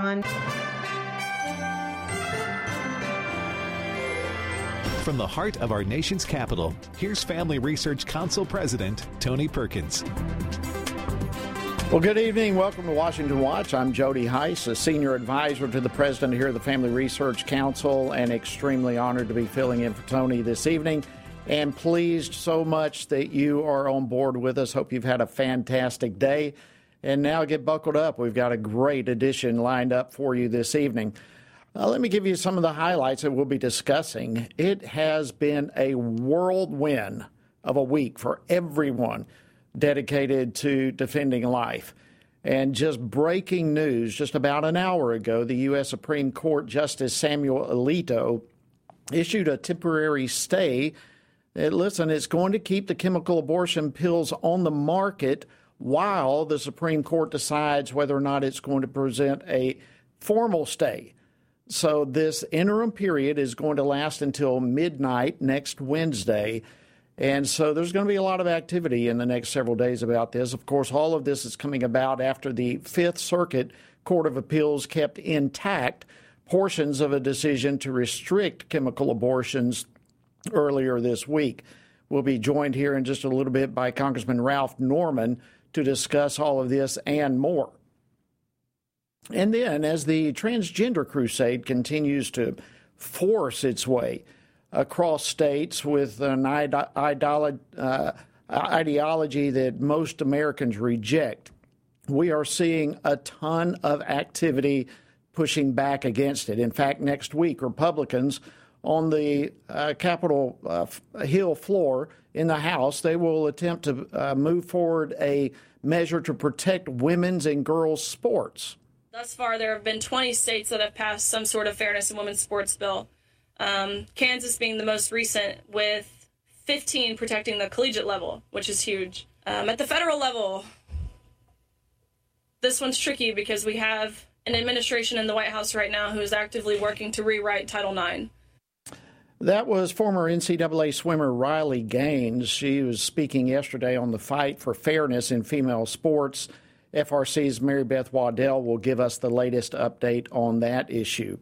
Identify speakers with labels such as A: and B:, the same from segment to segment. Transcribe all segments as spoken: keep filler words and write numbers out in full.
A: on.
B: From the heart of our nation's capital, here's Family Research Council President Tony Perkins.
C: Well, good evening. Welcome to Washington Watch. I'm Jody Heiss, a senior advisor to the president here at the Family Research Council, and extremely honored to be filling in for Tony this evening, and pleased so much that you are on board with us. Hope you've had a fantastic day. And now get buckled up. We've got a great edition lined up for you this evening. Uh, let me give you some of the highlights that we'll be discussing. It has been a whirlwind of a week for everyone dedicated to defending life. And just breaking news, just about an hour ago, the U S Supreme Court Justice Samuel Alito issued a temporary stay that, listen, it's going to keep the chemical abortion pills on the market while the Supreme Court decides whether or not it's going to present a formal stay. So this interim period is going to last until midnight next Wednesday. And so there's going to be a lot of activity in the next several days about this. Of course, all of this is coming about after the Fifth Circuit Court of Appeals kept intact portions of a decision to restrict chemical abortions earlier this week. We'll be joined here in just a little bit by Congressman Ralph Norman to discuss all of this and more. And then, as the transgender crusade continues to force its way across states with an ide- idolo- uh, ideology that most Americans reject, we are seeing a ton of activity pushing back against it. In fact, next week, Republicans on the uh, Capitol uh, Hill floor in the House, they will attempt to uh, move forward a measure to protect women's and girls' sports.
D: Thus far, there have been twenty states that have passed some sort of fairness in women's sports bill. Um, Kansas being the most recent, with fifteen protecting the collegiate level, which is huge. Um, at the federal level, this one's tricky because we have an administration in the White House right now who is actively working to rewrite Title nine.
C: That was former N C double A swimmer Riley Gaines. She was speaking yesterday on the fight for fairness in female sports. F R C's Mary Beth Waddell will give us the latest update on that issue.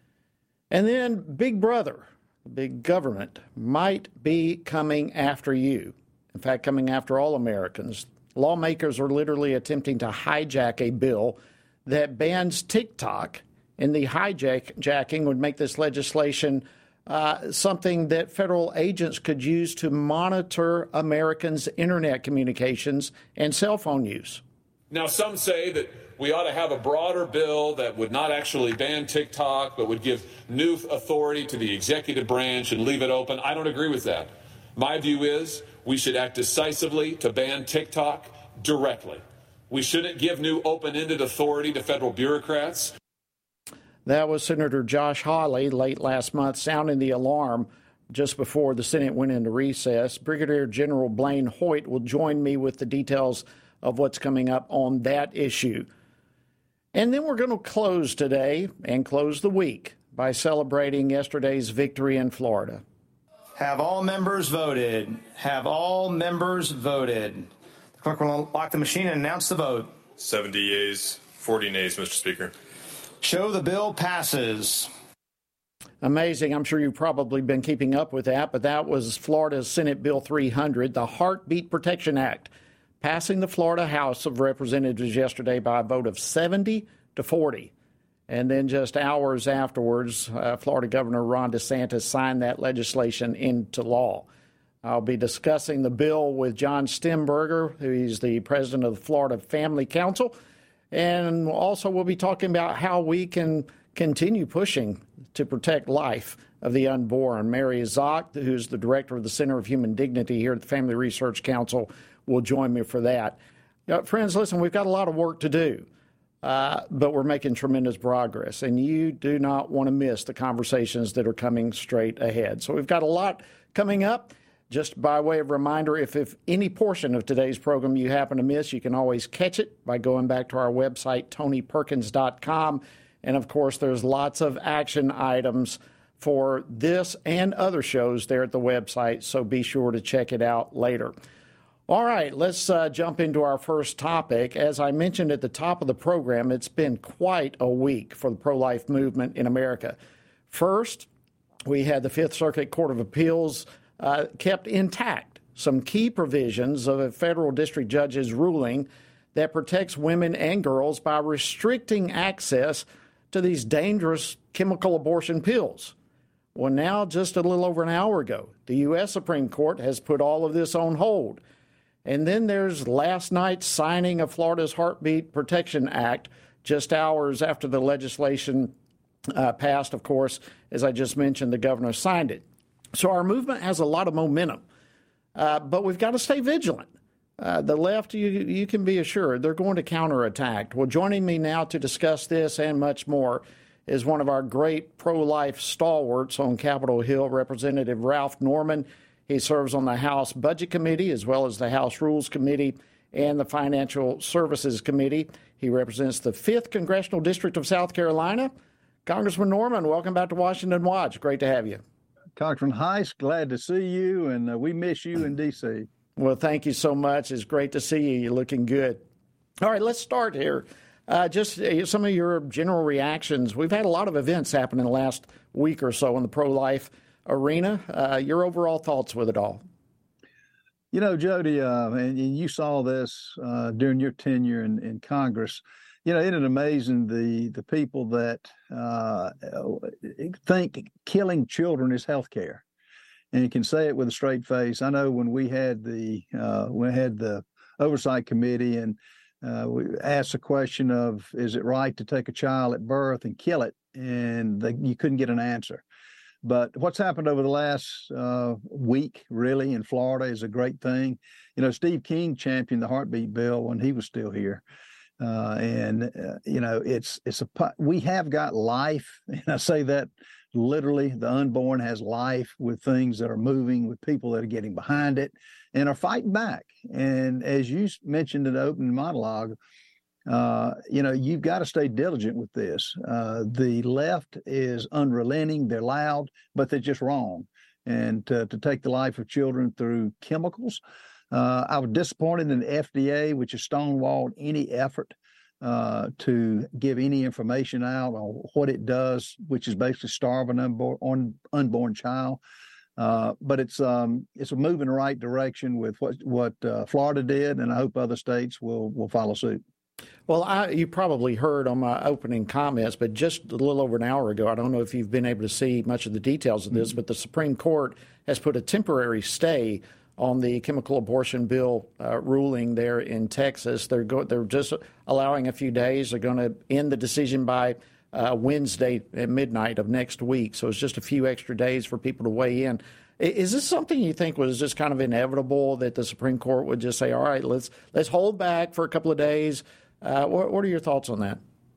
C: And then Big Brother, big government, might be coming after you. In fact, coming after all Americans. Lawmakers are literally attempting to hijack a bill that bans TikTok, and the hijacking would make this legislation uh, something that federal agents could use to monitor Americans' internet communications and cell phone use.
E: Now, some say that we ought to have a broader bill that would not actually ban TikTok, but would give new authority to the executive branch and leave it open. I don't agree with that. My view is we should act decisively to ban TikTok directly. We shouldn't give new open-ended authority to federal bureaucrats.
C: That was Senator Josh Hawley late last month sounding the alarm just before the Senate went into recess. Brigadier General Blaine Hoyt will join me with the details of what's coming up on that issue. And then we're going to close today and close the week by celebrating yesterday's victory in Florida.
F: Have all members voted? Have all members voted? The clerk will lock the machine and announce the vote.
G: seventy yeas, forty nays, Mister Speaker.
F: Show the bill passes.
C: Amazing. I'm sure you've probably been keeping up with that, but that was Florida's Senate Bill three hundred, the Heartbeat Protection Act, passing the Florida House of Representatives yesterday by a vote of seventy to forty. And then just hours afterwards, uh, Florida Governor Ron DeSantis signed that legislation into law. I'll be discussing the bill with John Stemberger, who is the president of the Florida Family Council. And also we'll be talking about how we can continue pushing to protect life of the unborn. Mary Zock, who's the director of the Center of Human Dignity here at the Family Research Council, will join me for that. Uh, friends, listen, we've got a lot of work to do, uh, but we're making tremendous progress, and you do not want to miss the conversations that are coming straight ahead. So we've got a lot coming up. Just by way of reminder, if, if any portion of today's program you happen to miss, you can always catch it by going back to our website, tony perkins dot com. And, of course, there's lots of action items for this and other shows there at the website, so be sure to check it out later. All right, let's uh, jump into our first topic. As I mentioned at the top of the program, it's been quite a week for the pro-life movement in America. First, we had the Fifth Circuit Court of Appeals uh, kept intact some key provisions of a federal district judge's ruling that protects women and girls by restricting access to these dangerous chemical abortion pills. Well, now, just a little over an hour ago, the U S Supreme Court has put all of this on hold. And then there's last night's signing of Florida's Heartbeat Protection Act, just hours after the legislation uh, passed, of course. As I just mentioned, the governor signed it. So our movement has a lot of momentum, uh, but we've got to stay vigilant. Uh, the left, you, you can be assured, they're going to counterattack. Well, joining me now to discuss this and much more is one of our great pro-life stalwarts on Capitol Hill, Representative Ralph Norman. He serves on the House Budget Committee as well as the House Rules Committee and the Financial Services Committee. He represents the fifth Congressional District of South Carolina. Congressman Norman, welcome back to Washington Watch. Great to have you.
A: Congressman Heiss, glad to see you, and uh, we miss you in D C
C: Well, thank you so much. It's great to see you. You're looking good. All right, let's start here. Uh, just uh, some of your general reactions. We've had a lot of events happen in the last week or so in the pro-life arena. Uh, your overall thoughts with it all?
A: You know, Jody, uh, and, and you saw this uh, during your tenure in, in Congress. You know, isn't it amazing the the people that uh, think killing children is health care? And you can say it with a straight face. I know when we had the uh, we had the oversight committee and uh, we asked the question of, is it right to take a child at birth and kill it? And they, you couldn't get an answer. But what's happened over the last uh, week, really, in Florida is a great thing. You know, Steve King championed the heartbeat bill when he was still here. Uh, and, uh, you know, it's it's a we have got life. And I say that literally, the unborn has life with things that are moving, with people that are getting behind it and are fighting back. And as you mentioned in the opening monologue, uh, you know, you've got to stay diligent with this. Uh, the left is unrelenting. They're loud, but they're just wrong. And to, to take the life of children through chemicals, uh, I was disappointed in the F D A, which has stonewalled any effort Uh, to give any information out on what it does, which is basically starve an unborn, un, unborn child. Uh, but it's um, it's a move in the right direction with what what uh, Florida did, and I hope other states will will follow suit.
C: Well, I, you probably heard on my opening comments, but just a little over an hour ago, I don't know if you've been able to see much of the details of this, mm-hmm. but the Supreme Court has put a temporary stay on the chemical abortion bill uh, ruling there in Texas. They're go- they're just allowing a few days. They're going to end the decision by uh, Wednesday at midnight of next week. So it's just a few extra days for people to weigh in. Is this something you think was just kind of inevitable, that the Supreme Court would just say, all right, let's let's hold back for a couple of days? Uh, what, what are your thoughts on that?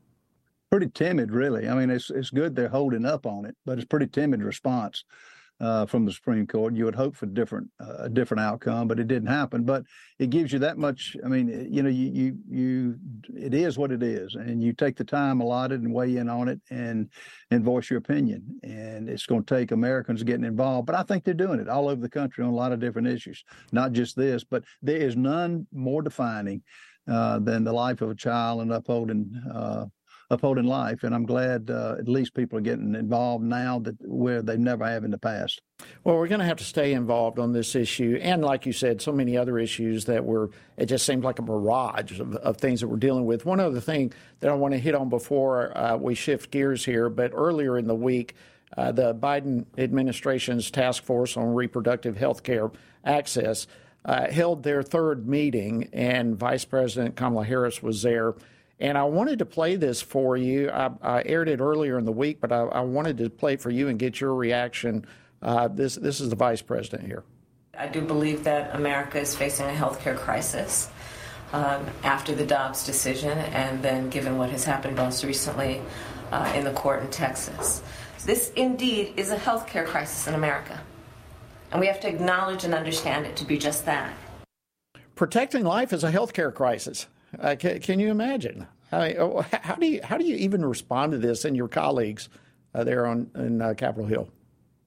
A: Pretty timid, really. I mean, it's it's good they're holding up on it, but it's pretty timid response. Uh, from the Supreme Court. You would hope for different, uh, a different outcome, but it didn't happen. But it gives you that much. I mean, you know, you, you, you, it is what it is, and you take the time allotted and weigh in on it and, and voice your opinion. And it's going to take Americans getting involved. But I think they're doing it all over the country on a lot of different issues, not just this. But there is none more defining uh, than the life of a child and upholding. Uh, upholding life, and I'm glad uh, at least people are getting involved now that where they never have in the past.
C: Well, we're going to have to stay involved on this issue, and like you said, so many other issues that were, it just seemed like a barrage of, of things that we're dealing with. One other thing that I want to hit on before uh, we shift gears here, but earlier in the week, uh, the Biden administration's task force on reproductive health care access uh, held their third meeting, and Vice President Kamala Harris was there. And I wanted to play this for you. I, I aired it earlier in the week, but I, I wanted to play it for you and get your reaction. Uh, this this is the vice president here.
H: I do believe that America is facing a healthcare crisis um, after the Dobbs decision, and then given what has happened most recently uh, in the court in Texas. This indeed is a healthcare crisis in America, and we have to acknowledge and understand it to be just that.
C: Protecting life is a healthcare crisis. Uh, can, can you imagine? I mean, how do you how do you even respond to this and your colleagues uh, there on in uh, Capitol Hill?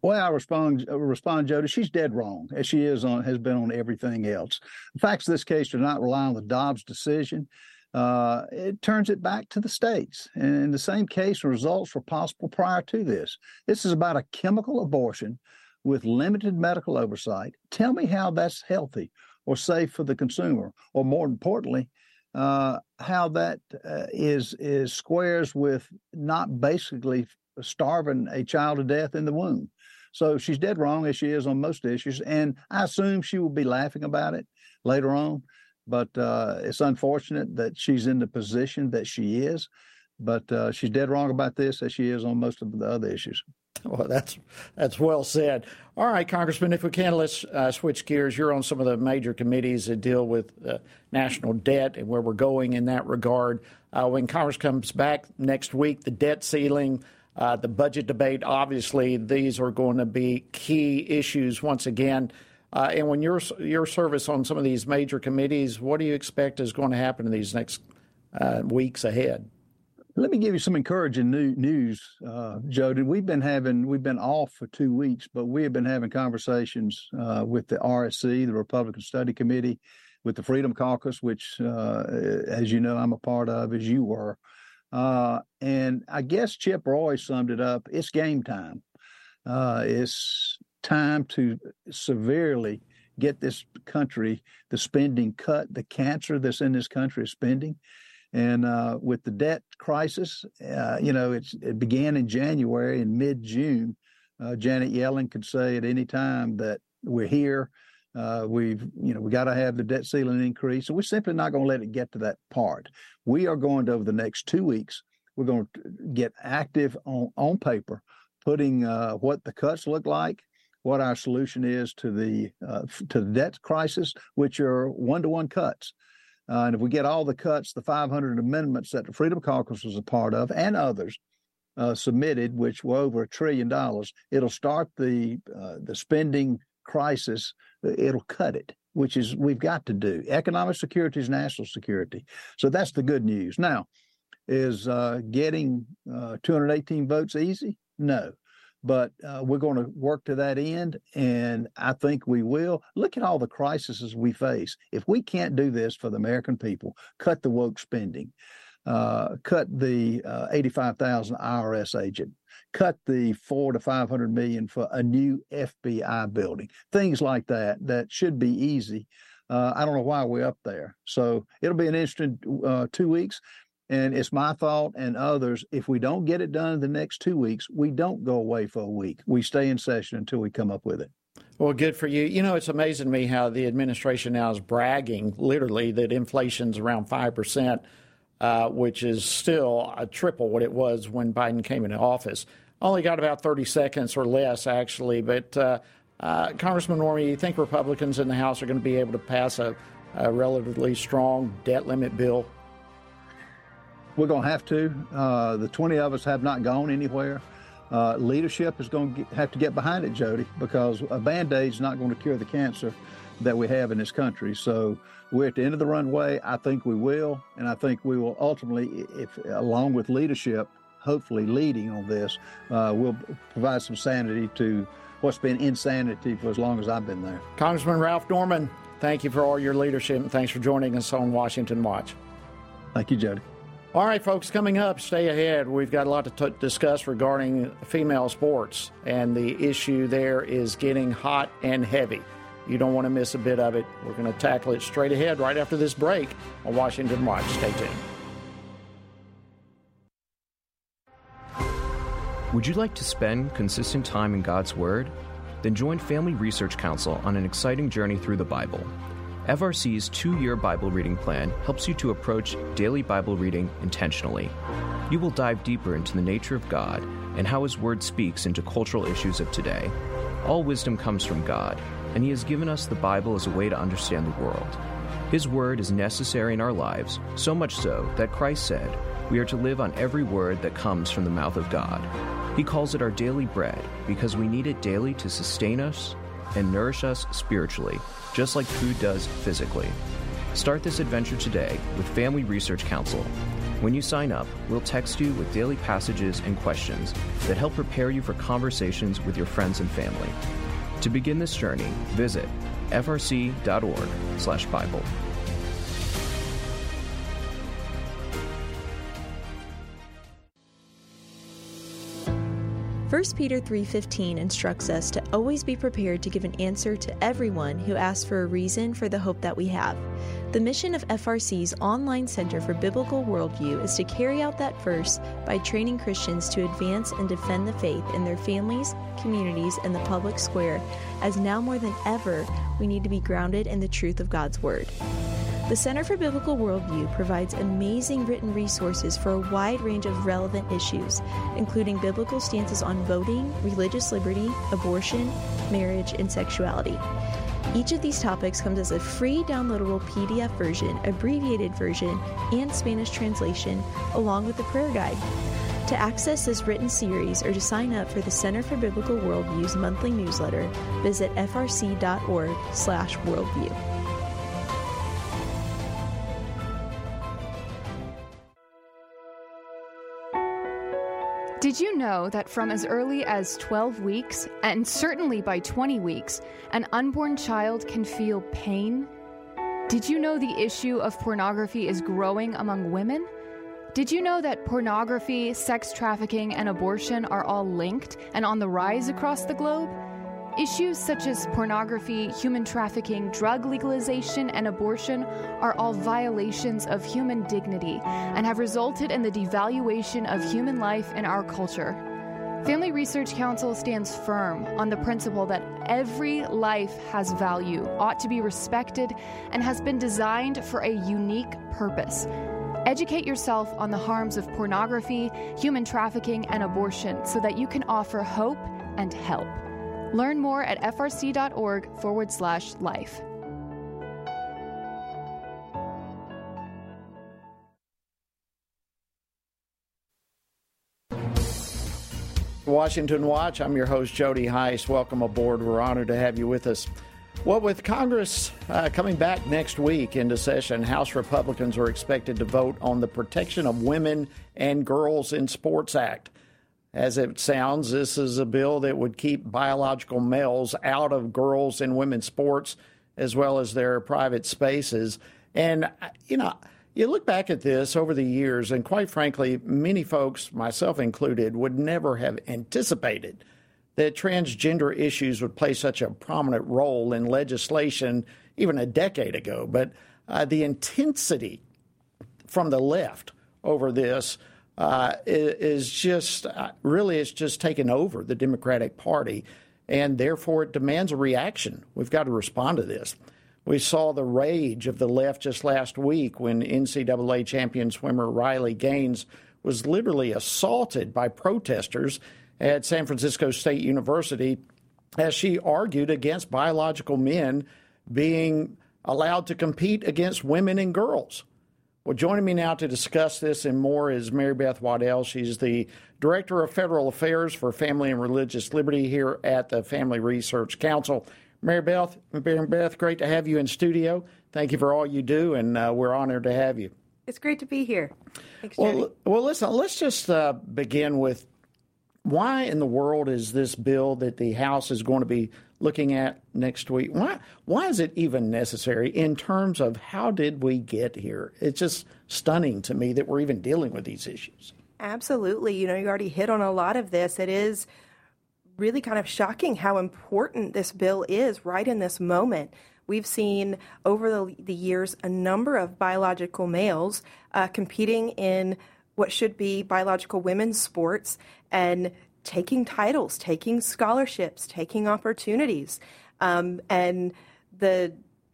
A: Well, I respond, respond, Jody. She's dead wrong, as she is on has been on everything else. The facts of this case do not rely on the Dobbs decision. Uh, it turns it back to the states. And in the same case, results were possible prior to this. This is about a chemical abortion with limited medical oversight. Tell me how that's healthy or safe for the consumer, or more importantly, uh, how that uh, is is squares with not basically starving a child to death in the womb. So she's dead wrong, as she is on most issues, and I assume she will be laughing about it later on. But uh, it's unfortunate that she's in the position that she is. But uh, she's dead wrong about this, as she is on most of the other issues.
C: Well, that's that's well said. All right, Congressman, if we can, let's uh, switch gears. You're on some of the major committees that deal with uh, national debt and where we're going in that regard. Uh, when Congress comes back next week, the debt ceiling, Uh, the budget debate, obviously, these are going to be key issues once again. Uh, and when your your service on some of these major committees, what do you expect is going to happen in these next uh, weeks ahead?
A: Let me give you some encouraging new, news, uh, Jody. We've been having we've been off for two weeks, but we have been having conversations uh, with the R S C, the Republican Study Committee, with the Freedom Caucus, which, uh, as you know, I'm a part of, as you were. Uh, and I guess Chip Roy summed it up. It's game time. Uh, it's time to severely get this country, the spending cut, the cancer that's in this country is spending. And uh, with the debt crisis, uh, you know, it's, it began in January. In mid-June, uh, Janet Yellen could say at any time that we're here. Uh, we've, you know, we got to have the debt ceiling increase. So we're simply not going to let it get to that part. We are going to, over the next two weeks, we're going to get active on, on paper, putting uh, what the cuts look like, what our solution is to the uh, to the debt crisis, which are one-to-one cuts. Uh, and if we get all the cuts, the five hundred amendments that the Freedom Caucus was a part of, and others uh, submitted, which were over a trillion dollars, it'll start the uh, the spending crisis. It'll cut it, which is we've got to do. Economic security is national security. So that's the good news. Now, is uh, getting uh, two hundred eighteen votes easy? No. But uh, we're going to work to that end, and I think we will. Look at all the crises we face. If we can't do this for the American people, cut the woke spending, uh, cut the uh, eighty-five thousand I R S agent, cut the four to five hundred million for a new F B I building, things like that, that should be easy. Uh, I don't know why we're up there. So it'll be an interesting uh, two weeks. And it's my thought and others, if we don't get it done in the next two weeks, we don't go away for a week. We stay in session until we come up with it.
C: Well, good for you. You know, it's amazing to me how the administration now is bragging, literally, that inflation's around five percent, uh, which is still a triple what it was when Biden came into office. Only got about thirty seconds or less, actually. But, uh, uh, Congressman Norman, you think Republicans in the House are going to be able to pass a, a relatively strong debt limit bill?
A: We're going to have to. Uh, the twenty of us have not gone anywhere. Uh, leadership is going to get, have to get behind it, Jody, because a Band-Aid is not going to cure the cancer that we have in this country. So we're at the end of the runway. I think we will, and I think we will ultimately, if along with leadership, hopefully leading on this, uh, will provide some sanity to what's been insanity for as long as I've been there.
C: Congressman Ralph Norman, thank you for all your leadership, and thanks for joining us on Washington Watch.
A: Thank you, Jody.
C: All right, folks, coming up, stay ahead. We've got a lot to t- discuss regarding female sports, and the issue there is getting hot and heavy. You don't want to miss a bit of it. We're going to tackle it straight ahead right after this break on Washington Watch. Stay tuned.
I: Would you like to spend consistent time in God's Word? Then join Family Research Council on an exciting journey through the Bible. F R C's two-year Bible reading plan helps you to approach daily Bible reading intentionally. You will dive deeper into the nature of God and how His Word speaks into cultural issues of today. All wisdom comes from God, and He has given us the Bible as a way to understand the world. His Word is necessary in our lives, so much so that Christ said, we are to live on every word that comes from the mouth of God. He calls it our daily bread because we need it daily to sustain us and nourish us spiritually, just like food does physically. Start this adventure today with Family Research Council. When you sign up, we'll text you with daily passages and questions that help prepare you for conversations with your friends and family. To begin this journey, visit frc.org slash Bible.
J: First Peter three fifteen instructs us to always be prepared to give an answer to everyone who asks for a reason for the hope that we have. The mission of F R C's online Center for Biblical Worldview is to carry out that first by training Christians to advance and defend the faith in their families, communities, and the public square, as now more than ever, we need to be grounded in the truth of God's Word. The Center for Biblical Worldview provides amazing written resources for a wide range of relevant issues, including biblical stances on voting, religious liberty, abortion, marriage, and sexuality. Each of these topics comes as a free downloadable P D F version, abbreviated version, and Spanish translation, along with the prayer guide. To access this written series or to sign up for the Center for Biblical Worldview's monthly newsletter, visit frc.org slash worldview.
K: Did you know that from as early as twelve weeks, and certainly by twenty weeks, an unborn child can feel pain? Did you know the issue of pornography is growing among women? Did you know that pornography, sex trafficking, and abortion are all linked and on the rise across the globe? Issues such as pornography, human trafficking, drug legalization, and abortion are all violations of human dignity and have resulted in the devaluation of human life in our culture. Family Research Council stands firm on the principle that every life has value, ought to be respected, and has been designed for a unique purpose. Educate yourself on the harms of pornography, human trafficking, and abortion so that you can offer hope and help. Learn more at frc.org forward slash life.
C: Washington Watch, I'm your host, Jody Heiss. Welcome aboard. We're honored to have you with us. Well, with Congress uh, coming back next week into session, House Republicans are expected to vote on the Protection of Women and Girls in Sports Act. As it sounds, this is a bill that would keep biological males out of girls and women's sports, as well as their private spaces. And, you know, you look back at this over the years, and quite frankly, many folks, myself included, would never have anticipated that transgender issues would play such a prominent role in legislation even a decade ago. But uh, the intensity from the left over this Uh, is just uh, really it's just taken over the Democratic Party, and therefore it demands a reaction. We've got to respond to this. We saw the rage of the left just last week when N C double A champion swimmer Riley Gaines was literally assaulted by protesters at San Francisco State University as she argued against biological men being allowed to compete against women and girls. Well, joining me now to discuss this and more is Mary Beth Waddell. She's the Director of Federal Affairs for Family and Religious Liberty here at the Family Research Council. Mary Beth, Mary Beth, great to have you in studio. Thank you for all you do, and uh, we're honored to have you.
L: It's great to be here. Thanks,
C: well, well, listen, let's just uh, begin with why in the world is this bill that the House is going to be looking at next week, why why is it even necessary in terms of how did we get here? It's just stunning to me that we're even dealing with these issues.
L: Absolutely. You know, you already hit on a lot of this. It is really kind of shocking how important this bill is right in this moment. We've seen over the, the years a number of biological males uh, competing in what should be biological women's sports and taking titles, taking scholarships, taking opportunities. Um, and the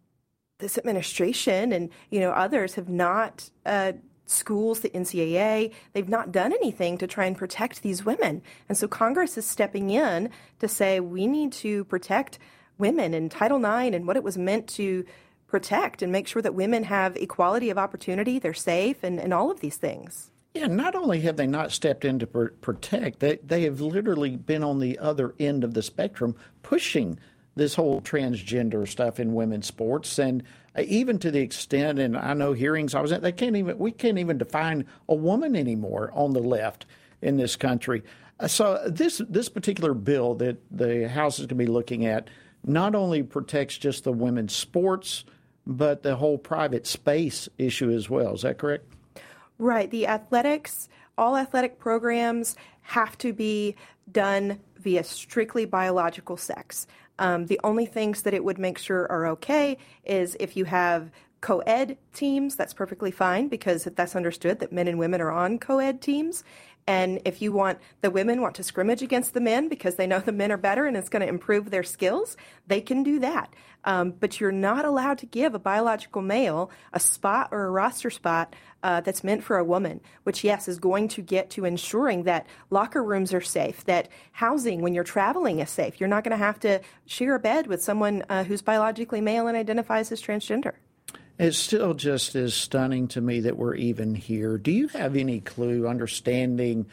L: this administration and, you know, others have not, uh, schools, the N C A A, they've not done anything to try and protect these women. And so Congress is stepping in to say we need to protect women and Title nine and what it was meant to protect and make sure that women have equality of opportunity, they're safe, and, and all of these things.
C: Yeah, not only have they not stepped in to pr- protect, they, they have literally been on the other end of the spectrum pushing this whole transgender stuff in women's sports. And uh, even to the extent, and I know hearings I was at, they can't even we can't even define a woman anymore on the left in this country. Uh, so this this particular bill that the House is going to be looking at not only protects just the women's sports, but the whole private space issue as well. Is that correct?
L: Right. The athletics, all athletic programs have to be done via strictly biological sex. Um, the only things that it would make sure are okay is if you have co-ed teams, that's perfectly fine, because that's understood that men and women are on co-ed teams. And if you want the women want to scrimmage against the men because they know the men are better and it's going to improve their skills, they can do that. Um, but you're not allowed to give a biological male a spot or a roster spot uh, that's meant for a woman, which, yes, is going to get to ensuring that locker rooms are safe, that housing when you're traveling is safe. You're not going to have to share a bed with someone uh, who's biologically male and identifies as transgender.
C: It's still just as stunning to me that we're even here. Do you have any clue, understanding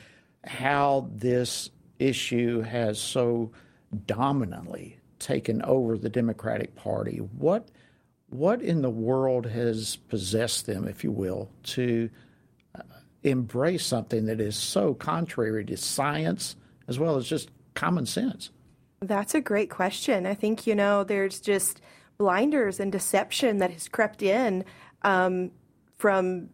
C: how this issue has so dominantly taken over the Democratic Party? What, what in the world has possessed them, if you will, to uh, embrace something that is so contrary to science as well as just common sense?
L: That's a great question. I think, you know, there's just blinders and deception that has crept in um, from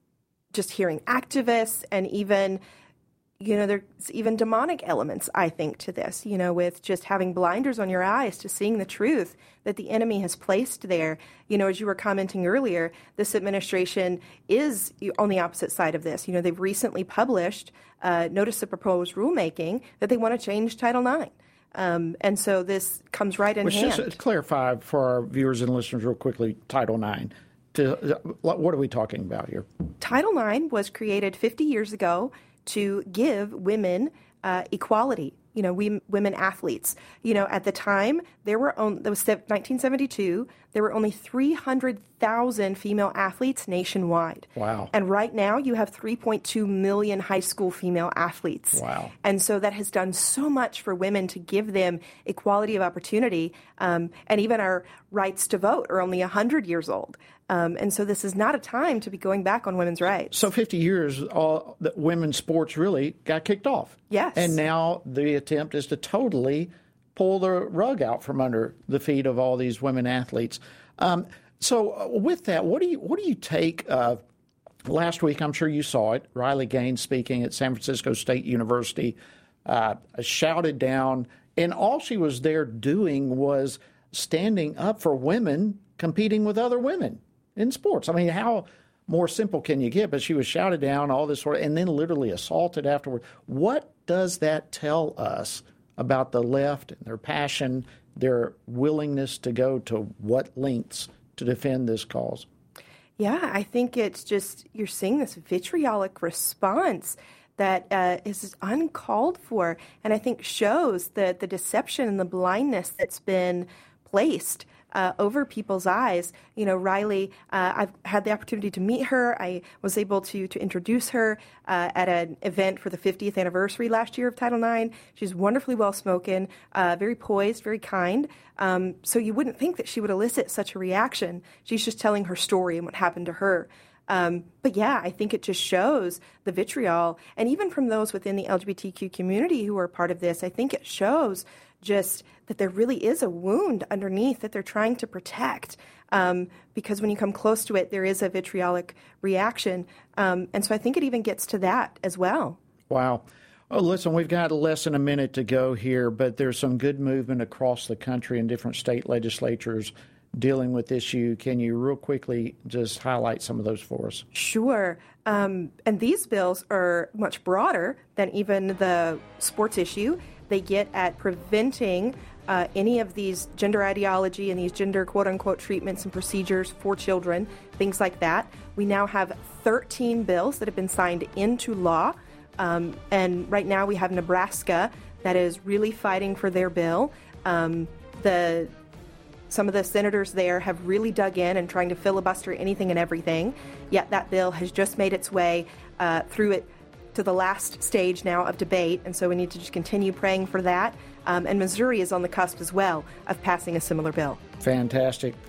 L: just hearing activists, and even, you know, there's even demonic elements, I think, to this, you know, with just having blinders on your eyes to seeing the truth that the enemy has placed there. You know, as you were commenting earlier, this administration is on the opposite side of this. You know, they've recently published a notice of proposed rulemaking that they want to change Title nine. Um, and so this comes right in
C: Which
L: hand.
C: Just to clarify for our viewers and listeners real quickly, Title nine. To, what are we talking about here?
L: Title nine was created fifty years ago to give women uh, equality. You know, we, women athletes. You know, at the time, there were only, that was nineteen seventy-two, there were only three hundred thousand female athletes nationwide.
C: Wow.
L: And right now, you have three point two million high school female athletes.
C: Wow.
L: And so that has done so much for women to give them equality of opportunity. Um, and even our rights to vote are only one hundred years old. Um, and so this is not a time to be going back on women's rights.
C: So fifty years, all the women's sports really got kicked off.
L: Yes.
C: And now the attempt is to totally pull the rug out from under the feet of all these women athletes. Um, so with that, what do you what do you take? Uh, last week, I'm sure you saw it. Riley Gaines speaking at San Francisco State University, uh, shouted down, and all she was there doing was standing up for women competing with other women in sports. I mean, how more simple can you get? But she was shouted down, all this sort of, and then literally assaulted afterward. What does that tell us about the left and their passion, their willingness to go to what lengths to defend this cause?
L: Yeah, I think it's just, you're seeing this vitriolic response that uh, is uncalled for, and I think shows the, the deception and the blindness that's been placed Uh, over people's eyes. You know, Riley, uh, I've had the opportunity to meet her. I was able to to introduce her uh, at an event for the fiftieth anniversary last year of Title nine. She's wonderfully well-spoken, uh, very poised, very kind. Um, so you wouldn't think that she would elicit such a reaction. She's just telling her story and what happened to her. Um, but yeah, I think it just shows the vitriol. And even from those within the L G B T Q community who are part of this, I think it shows just that there really is a wound underneath that they're trying to protect. Um, because when you come close to it, there is a vitriolic reaction. Um, and so I think it even gets to that as well.
C: Wow. Oh, listen, we've got less than a minute to go here, but there's some good movement across the country in different state legislatures dealing with this issue. Can you real quickly just highlight some of those for us?
L: Sure. Um, and these bills are much broader than even the sports issue. They get at preventing uh, any of these gender ideology and these gender quote-unquote treatments and procedures for children, things like that. We now have thirteen bills that have been signed into law. Um, and right now we have Nebraska that is really fighting for their bill. Um, the Some of the senators there have really dug in and trying to filibuster anything and everything. Yet that bill has just made its way uh, through it to the last stage now of debate. And so we need to just continue praying for that. Um, and Missouri is on the cusp as well of passing a similar bill.
C: Fantastic.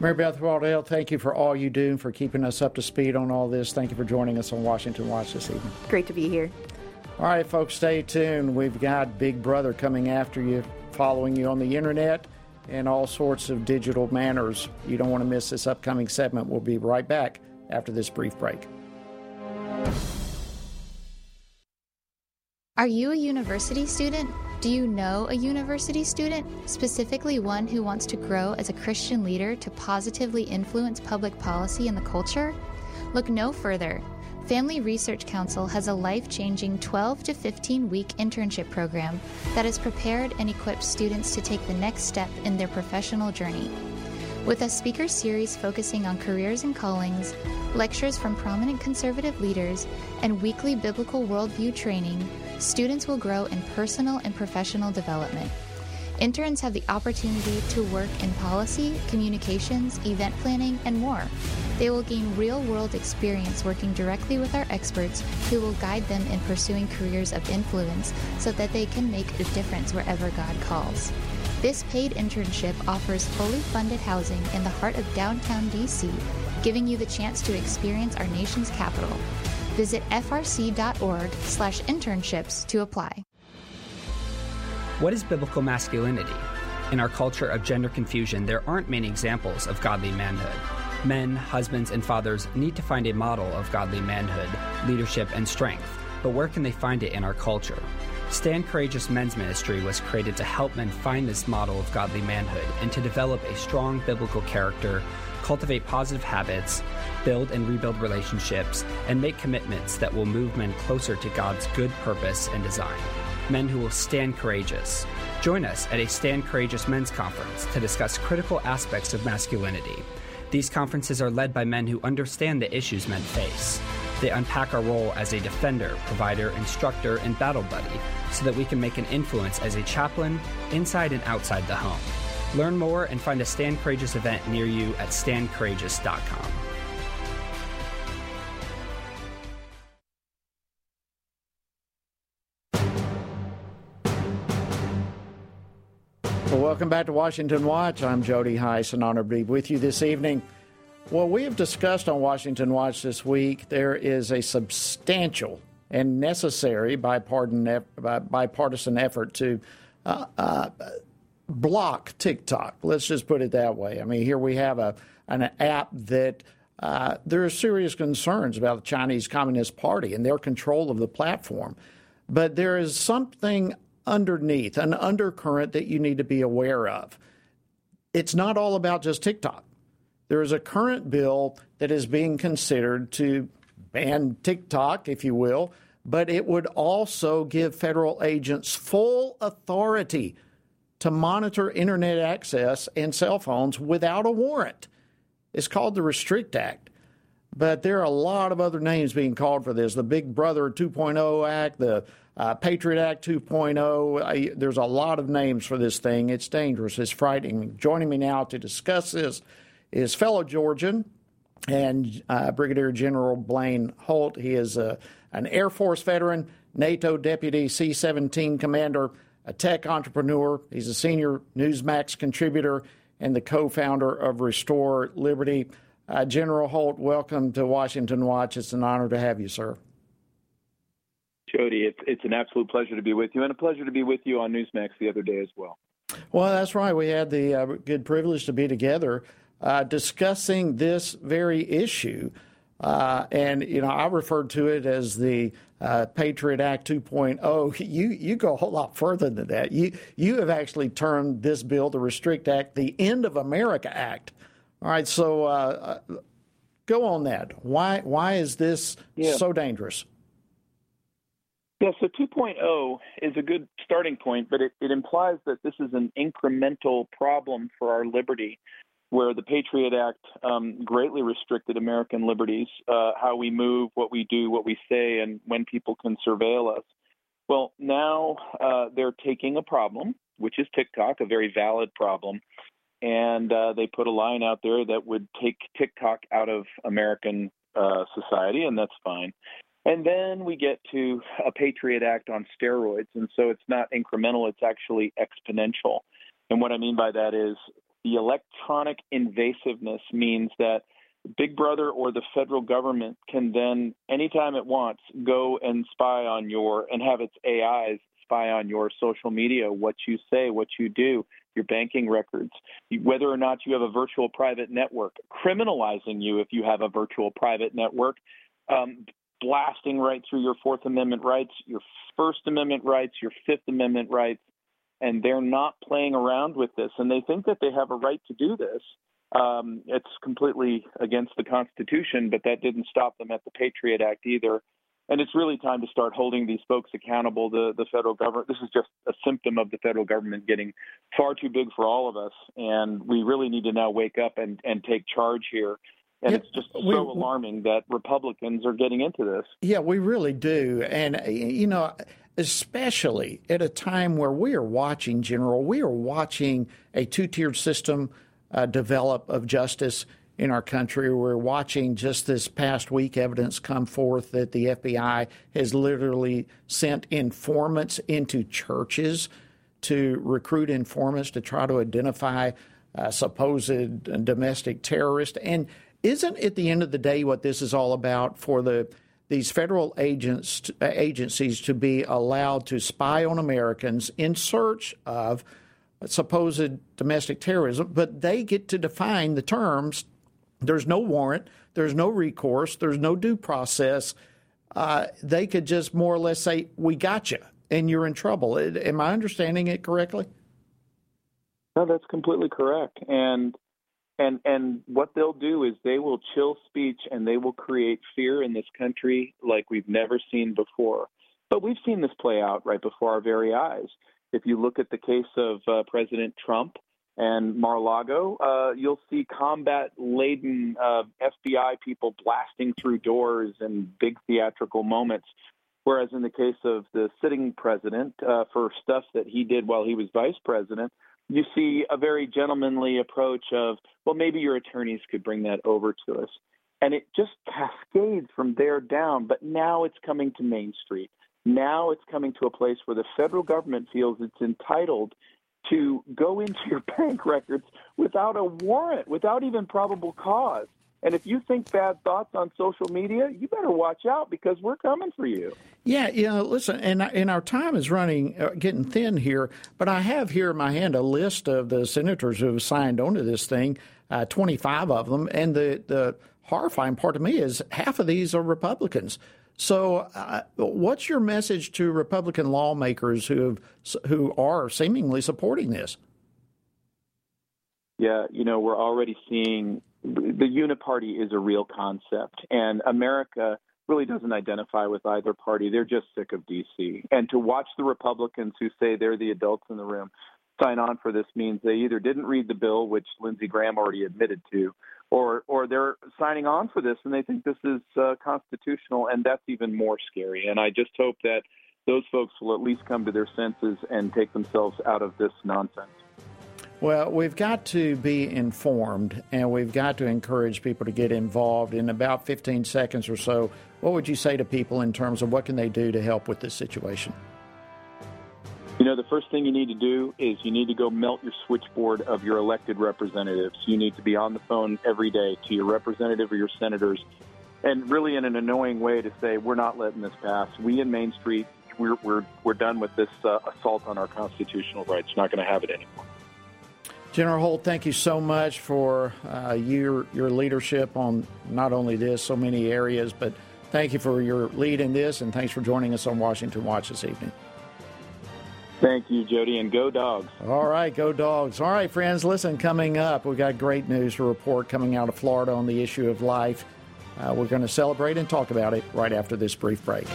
C: Mary Beth Waddell, thank you for all you do and for keeping us up to speed on all this. Thank you for joining us on Washington Watch this evening.
L: Great to be here.
C: All right, folks, stay tuned. We've got Big Brother coming after you, following you on the internet and all sorts of digital manners. You don't want to miss this upcoming segment. We'll be right back after this brief break.
M: Are you a university student? Do you know a university student, specifically one who wants to grow as a Christian leader to positively influence public policy and the culture? Look no further. Family Research Council has a life-changing twelve to fifteen week internship program that has prepared and equipped students to take the next step in their professional journey. With a speaker series focusing on careers and callings, lectures from prominent conservative leaders, and weekly biblical worldview training, students will grow in personal and professional development. Interns have the opportunity to work in policy, communications, event planning, and more. They will gain real-world experience working directly with our experts who will guide them in pursuing careers of influence so that they can make a difference wherever God calls. This paid internship offers fully funded housing in the heart of downtown D C, giving you the chance to experience our nation's capital. Visit frc.org slash internships to apply.
N: What is biblical masculinity? In our culture of gender confusion, there aren't many examples of godly manhood. Men, husbands, and fathers need to find a model of godly manhood, leadership, and strength. But where can they find it in our culture? Stand Courageous Men's Ministry was created to help men find this model of godly manhood and to develop a strong biblical character, cultivate positive habits, build and rebuild relationships, and make commitments that will move men closer to God's good purpose and design. Men who will stand courageous. Join us at a Stand Courageous Men's Conference to discuss critical aspects of masculinity. These conferences are led by men who understand the issues men face. They unpack our role as a defender, provider, instructor, and battle buddy so that we can make an influence as a chaplain inside and outside the home. Learn more and find a Stand Courageous event near you at stand courageous dot com.
C: Well, welcome back to Washington Watch. I'm Jody Heiss, and honored to be with you this evening. Well, we have discussed on Washington Watch this week there is a substantial and necessary bipartisan effort to uh, uh, block TikTok. Let's just put it that way. I mean, here we have a an app that uh, there are serious concerns about the Chinese Communist Party and their control of the platform. But there is something underneath, an undercurrent that you need to be aware of. It's not all about just TikTok. There is a current bill that is being considered to ban TikTok, if you will, but it would also give federal agents full authority to monitor Internet access and cell phones without a warrant. It's called the Restrict Act. But there are a lot of other names being called for this. The Big Brother two point oh Act, the uh, Patriot Act two point oh. I, there's a lot of names for this thing. It's dangerous. It's frightening. Joining me now to discuss this is fellow Georgian and uh, Brigadier General Blaine Holt. He is uh, an Air Force veteran, NATO Deputy C seventeen Commander, a tech entrepreneur. He's a senior Newsmax contributor and the co-founder of Restore Liberty. Uh, General Holt, welcome to Washington Watch. It's an honor to have you, sir.
O: Jody, it's, it's an absolute pleasure to be with you, and a pleasure to be with you on Newsmax the other day as well.
C: Well, that's right. We had the uh, good privilege to be together uh, discussing this very issue. Uh, and, you know, I referred to it as the uh, Patriot Act two point oh. You you go a whole lot further than that. You, you have actually termed this bill, the Restrict Act, the End of America Act. All right, so uh, go on that. Why why is this yeah. so dangerous?
O: Yeah, so two point oh is a good starting point, but it, it implies that this is an incremental problem for our liberty, where the Patriot Act um, greatly restricted American liberties, uh, how we move, what we do, what we say, and when people can surveil us. Well, now uh, they're taking a problem, which is TikTok, a very valid problem, and uh, they put a line out there that would take TikTok out of American uh, society, and that's fine. And then we get to a Patriot Act on steroids, and so it's not incremental, it's actually exponential. And what I mean by that is the electronic invasiveness means that Big Brother or the federal government can then, anytime it wants, go and spy on your, and have its A Is spy on your social media, what you say, what you do, your banking records, whether or not you have a virtual private network, criminalizing you if you have a virtual private network, um, blasting right through your Fourth Amendment rights, your First Amendment rights, your Fifth Amendment rights, and they're not playing around with this. And they think that they have a right to do this. Um, it's completely against the Constitution, but that didn't stop them at the Patriot Act either. And it's really time to start holding these folks accountable. The, the federal government, this is just a symptom of the federal government getting far too big for all of us. And we really need to now wake up and, and take charge here. And yeah, it's just so we, alarming that Republicans are getting into this.
C: Yeah, we really do. And, you know, especially at a time where we are watching, General, we are watching a two-tiered system uh, develop of justice in our country. We're watching just this past week evidence come forth that the F B I has literally sent informants into churches to recruit informants to try to identify uh, supposed domestic terrorists. And isn't at the end of the day what this is all about for the these federal agents uh, agencies to be allowed to spy on Americans in search of supposed domestic terrorism, but they get to define the terms. There's no warrant, there's no recourse, there's no due process. Uh, they could just more or less say, we got you, and you're in trouble. Am I understanding it correctly?
O: No, that's completely correct. And and and what they'll do is they will chill speech and they will create fear in this country like we've never seen before. But we've seen this play out right before our very eyes. If you look at the case of uh, President Trump and Mar-a-Lago, uh, you'll see combat-laden uh, F B I people blasting through doors in big theatrical moments. Whereas in the case of the sitting president, uh, for stuff that he did while he was vice president, you see a very gentlemanly approach of, well, maybe your attorneys could bring that over to us. And it just cascades from there down. But now it's coming to Main Street. Now it's coming to a place where the federal government feels it's entitled to go into your bank records without a warrant, without even probable cause. And if you think bad thoughts on social media, you better watch out because we're coming for you.
C: Yeah, you know, listen, and, and our time is running, uh, getting thin here, but I have here in my hand a list of the senators who have signed on to this thing, uh, twenty-five of them, and the, the horrifying part to me is half of these are Republicans. So uh, what's your message to Republican lawmakers who have, who are seemingly supporting this?
O: Yeah, you know, we're already seeing the uniparty is a real concept, and America really doesn't identify with either party. They're just sick of D C. And to watch the Republicans who say they're the adults in the room sign on for this means they either didn't read the bill, which Lindsey Graham already admitted to, or or they're signing on for this and they think this is uh, constitutional, and that's even more scary. And I just hope that those folks will at least come to their senses and take themselves out of this nonsense.
C: Well, we've got to be informed, and we've got to encourage people to get involved. In about fifteen seconds or so, what would you say to people in terms of what can they do to help with this situation?
O: You know, the first thing you need to do is you need to go melt your switchboard of your elected representatives. You need to be on the phone every day to your representative or your senators, and really in an annoying way to say, we're not letting this pass. We in Main Street, we're we're, we're done with this uh, assault on our constitutional rights. Not going to have it anymore.
C: General Holt, thank you so much for uh, your your leadership on not only this, so many areas, but thank you for your lead in this, and thanks for joining us on Washington Watch this evening.
O: Thank you, Jody, and go Dogs.
C: All right, go Dogs. All right, friends, listen, coming up, we've got great news to report coming out of Florida on the issue of life. Uh, we're going to celebrate and talk about it right after this brief break.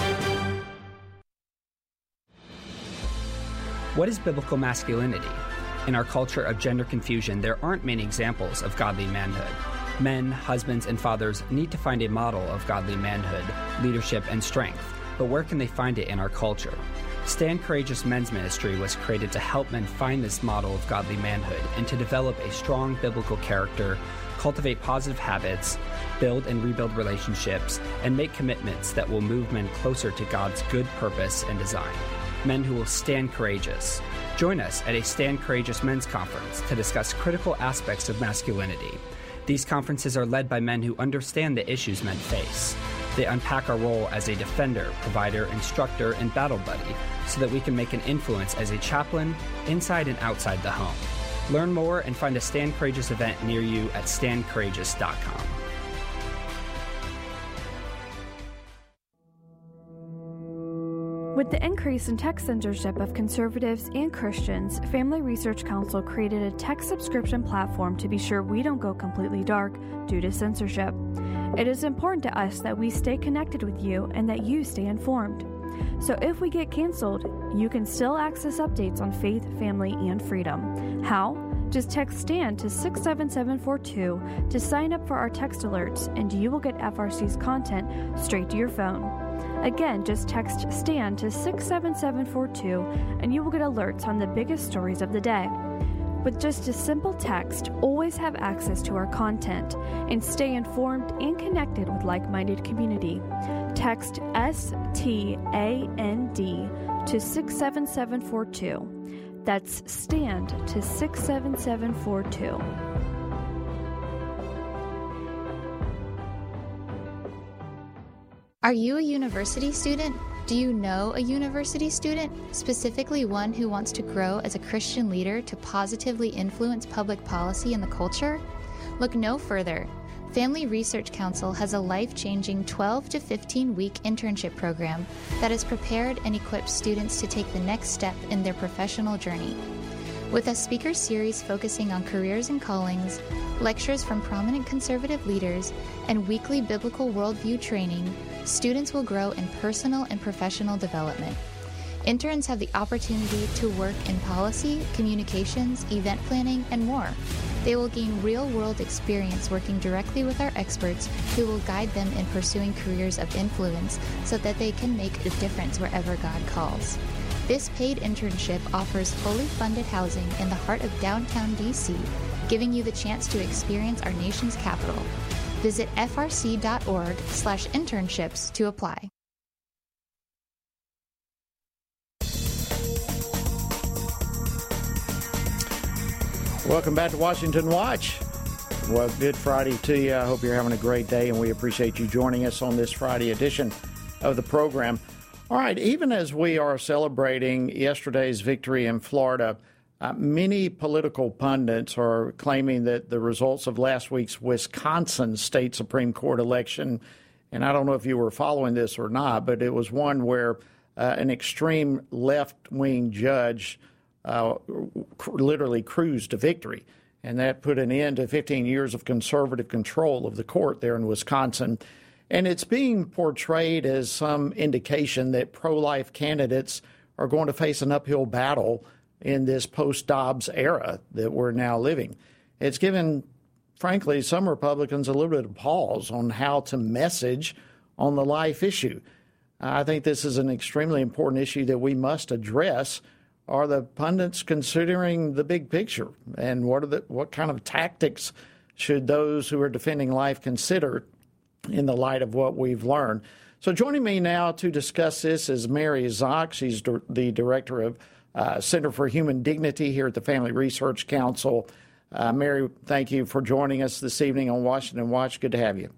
N: What is biblical masculinity? In our culture of gender confusion, there aren't many examples of godly manhood. Men, husbands, and fathers need to find a model of godly manhood, leadership, and strength. But where can they find it in our culture? Stand Courageous Men's Ministry was created to help men find this model of godly manhood and to develop a strong biblical character, cultivate positive habits, build and rebuild relationships, and make commitments that will move men closer to God's good purpose and design. men who will stand courageous. Join us at a Stand Courageous Men's Conference to discuss critical aspects of masculinity. These conferences are led by men who understand the issues men face. They unpack our role as a defender, provider, instructor, and battle buddy so that we can make an influence as a chaplain inside and outside the home. Learn more and find a Stand Courageous event near you at stand courageous dot com.
P: With the increase in tech censorship of conservatives and Christians, Family Research Council created a tech subscription platform to be sure we don't go completely dark due to censorship. It is important to us that we stay connected with you and that you stay informed. So if we get canceled, you can still access updates on faith, family, and freedom. How? Just text STAND to six seven seven four two to sign up for our text alerts, and you will get F R C's content straight to your phone. Again, just text STAND to six seven seven four two and you will get alerts on the biggest stories of the day. With just a simple text, always have access to our content and stay informed and connected with like-minded community. Text S T A N D to six seven seven four two. That's STAND to six seven seven four two.
M: Are you a university student? Do you know a university student, specifically one who wants to grow as a Christian leader to positively influence public policy and the culture? Look no further. Family Research Council has a life-changing twelve to fifteen week internship program that has prepared and equipped students to take the next step in their professional journey. With a speaker series focusing on careers and callings, lectures from prominent conservative leaders, and weekly biblical worldview training, students will grow in personal and professional development. Interns have the opportunity to work in policy, communications, event planning, and more. They will gain real-world experience working directly with our experts who will guide them in pursuing careers of influence so that they can make a difference wherever God calls. This paid internship offers fully funded housing in the heart of downtown D C, giving you the chance to experience our nation's capital. Visit F R C dot org slash internships to apply.
C: Welcome back to Washington Watch. Well, good Friday to you. I hope you're having a great day, and we appreciate you joining us on this Friday edition of the program. All right, even as we are celebrating yesterday's victory in Florida, uh, many political pundits are claiming that the results of last week's Wisconsin State Supreme Court election, and I don't know if you were following this or not, but it was one where uh, an extreme left-wing judge uh, cr- literally cruised to victory. And that put an end to fifteen years of conservative control of the court there in Wisconsin. And it's being portrayed as some indication that pro-life candidates are going to face an uphill battle in this post-Dobbs era that we're now living. It's given, frankly, some Republicans a little bit of pause on how to message on the life issue. I think this is an extremely important issue that we must address. Are the pundits considering the big picture? And what are the what kind of tactics should those who are defending life consider in the light of what we've learned? So joining me now to discuss this is Mary Szoch. She's the director of uh, Center for Human Dignity here at the Family Research Council. Uh, Mary, thank you for joining us this evening on Washington Watch. Good to have you.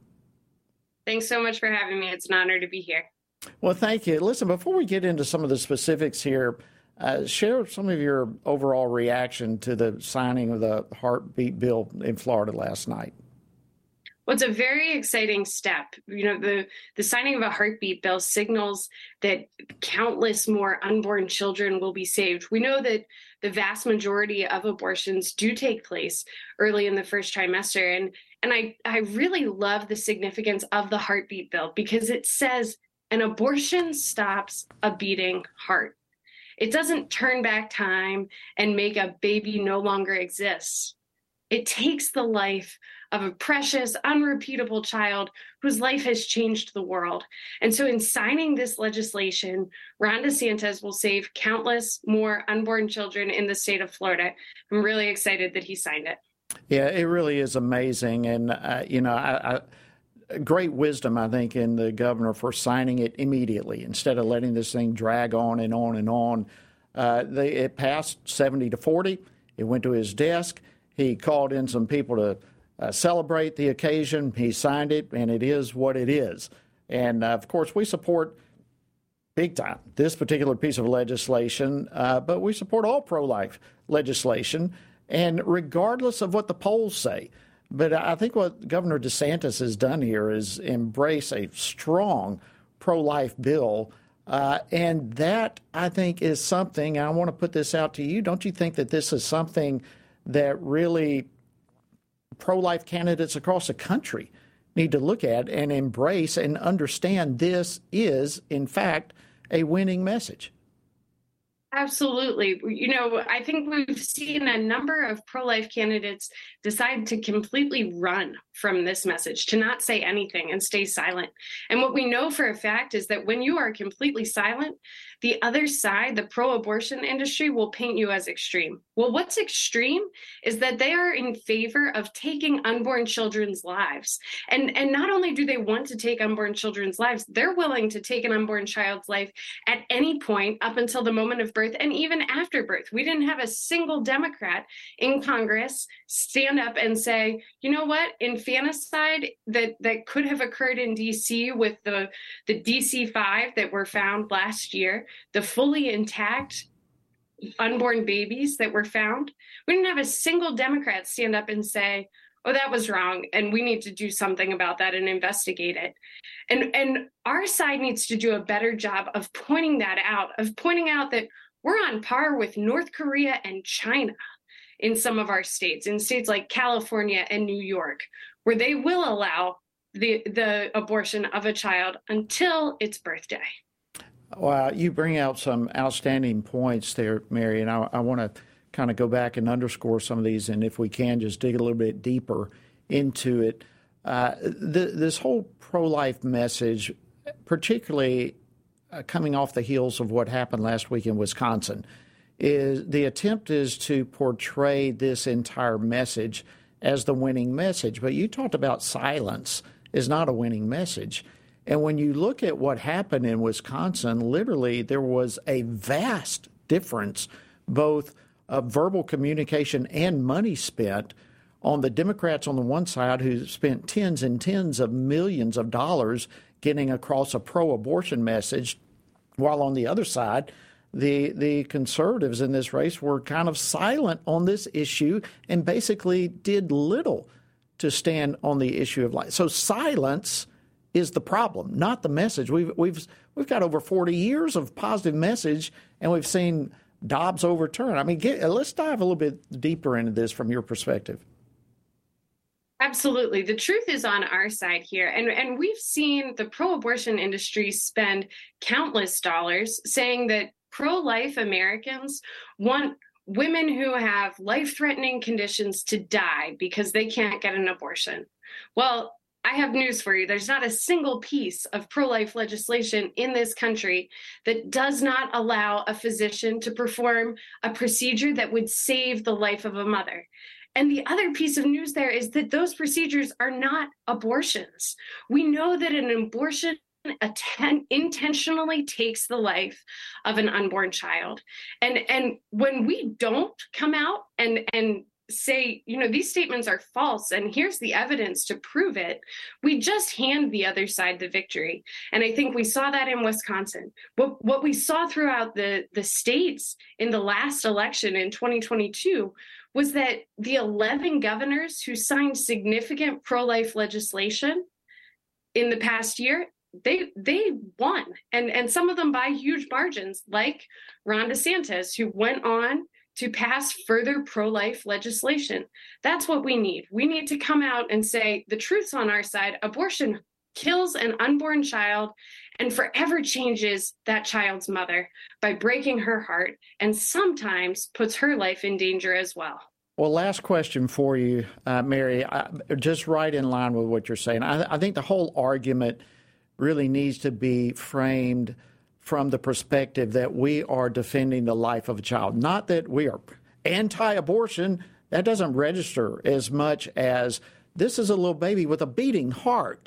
Q: Thanks so much for having me. It's an honor to be here.
C: Well, thank you. Listen, before we get into some of the specifics here, uh, share some of your overall reaction to the signing of the heartbeat bill in Florida last night.
Q: Well, it's a very exciting step. You know, the, the signing of a heartbeat bill signals that countless more unborn children will be saved. We know that the vast majority of abortions do take place early in the first trimester. And, and I, I really love the significance of the heartbeat bill because it says an abortion stops a beating heart. It doesn't turn back time and make a baby no longer exists. It takes the life of a precious, unrepeatable child whose life has changed the world. And so in signing this legislation, Ron DeSantis will save countless more unborn children in the state of Florida. I'm really excited that he signed it.
C: Yeah, it really is amazing. And, uh, you know, I, I great wisdom, I think, in the governor for signing it immediately instead of letting this thing drag on and on and on. Uh, they, it passed seventy to forty. It went to his desk. He called in some people to uh, celebrate the occasion. He signed it, and it is what it is. And, uh, of course, we support big time this particular piece of legislation, uh, but we support all pro-life legislation, and regardless of what the polls say. But I think what Governor DeSantis has done here is embrace a strong pro-life bill, uh, and that, I think, is something, and I want to put this out to you, don't you think that this is something that really pro-life candidates across the country need to look at and embrace and understand this is, in fact, a winning message?
Q: Absolutely. You know, I think we've seen a number of pro-life candidates decide to completely run from this message, to not say anything and stay silent. And what we know for a fact is that when you are completely silent, the other side, the pro-abortion industry, will paint you as extreme. Well, what's extreme is that they are in favor of taking unborn children's lives. And, and not only do they want to take unborn children's lives, they're willing to take an unborn child's life at any point up until the moment of birth and even after birth. We didn't have a single Democrat in Congress stand up and say, you know what, infanticide that, that could have occurred in D C with the, the D C five that were found last year, the fully intact unborn babies that were found, we didn't have a single Democrat stand up and say, oh, that was wrong, and we need to do something about that and investigate it. And, and our side needs to do a better job of pointing that out, of pointing out that we're on par with North Korea and China in some of our states, in states like California and New York, where they will allow the, the abortion of a child until its birthday.
C: Well, you bring out some outstanding points there, Mary, and I, I want to kind of go back and underscore some of these, and if we can, just dig a little bit deeper into it. Uh, the, this whole pro-life message, particularly uh, coming off the heels of what happened last week in Wisconsin, is the attempt is to portray this entire message as the winning message. But you talked about silence is not a winning message. And when you look at what happened in Wisconsin, literally there was a vast difference, both of verbal communication and money spent on the Democrats on the one side, who spent tens and tens of millions of dollars getting across a pro-abortion message, while on the other side, the the conservatives in this race were kind of silent on this issue and basically did little to stand on the issue of life. So silence is the problem, not the message. We've we've we've got over forty years of positive message, and we've seen Dobbs overturn. I mean, get, let's dive a little bit deeper into this from your perspective.
Q: Absolutely. The truth is on our side here. And, and we've seen the pro-abortion industry spend countless dollars saying that pro-life Americans want women who have life-threatening conditions to die because they can't get an abortion. Well, I have news for you. There's not a single piece of pro-life legislation in this country that does not allow a physician to perform a procedure that would save the life of a mother. And the other piece of news there is that those procedures are not abortions. We know that an abortion atten- intentionally takes the life of an unborn child. And, and when we don't come out and, and say, you know, these statements are false, and here's the evidence to prove it, we just hand the other side the victory. And I think we saw that in Wisconsin. What, what we saw throughout the, the states in the last election in twenty twenty-two was that the eleven governors who signed significant pro-life legislation in the past year, they they won, and, and some of them by huge margins, like Ron DeSantis, who went on to pass further pro-life legislation. That's what we need. We need to come out and say, the truth's on our side. Abortion kills an unborn child and forever changes that child's mother by breaking her heart, and sometimes puts her life in danger as well.
C: Well, last question for you, uh, Mary, I, just right in line with what you're saying. I, I think the whole argument really needs to be framed from the perspective that we are defending the life of a child, not that we are anti-abortion. That doesn't register as much as this is a little baby with a beating heart